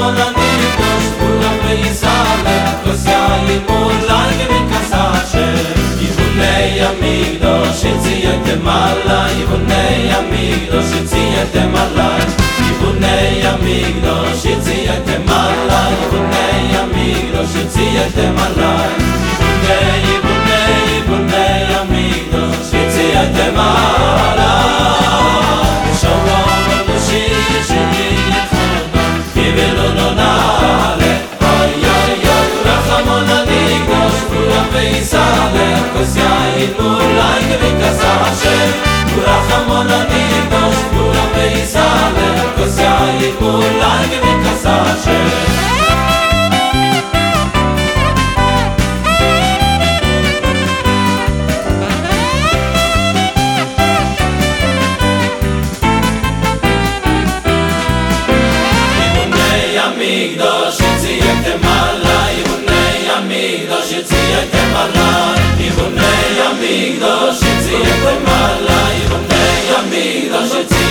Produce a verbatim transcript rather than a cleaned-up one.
רחמון הנקדוש כולם בישראל כוס יין מולאי ומקסאשה יבוני המקדוש יצייתם עלי יבוני המקדוש יצייתם עלי יבוני המקדוש יצייתם עלי יבוני המקדוש יצייתם עלי יבוני יבוני יבוני המקדוש יצייתם עלי שלום אנושי שיהיה חודו יבלו לא נעלה אוי אוי אוי רחמון הנקדוש כולם בישראל כוס יין מולאי ומקסאשה רחמון הנקדוש כולם בישראל כוס יין מולאי ומקסאשה המקדוש יצייתם עלי יבוני המקדוש יצייתם עלי יבוני המקדוש יצייתם עלי יבוני המקדוש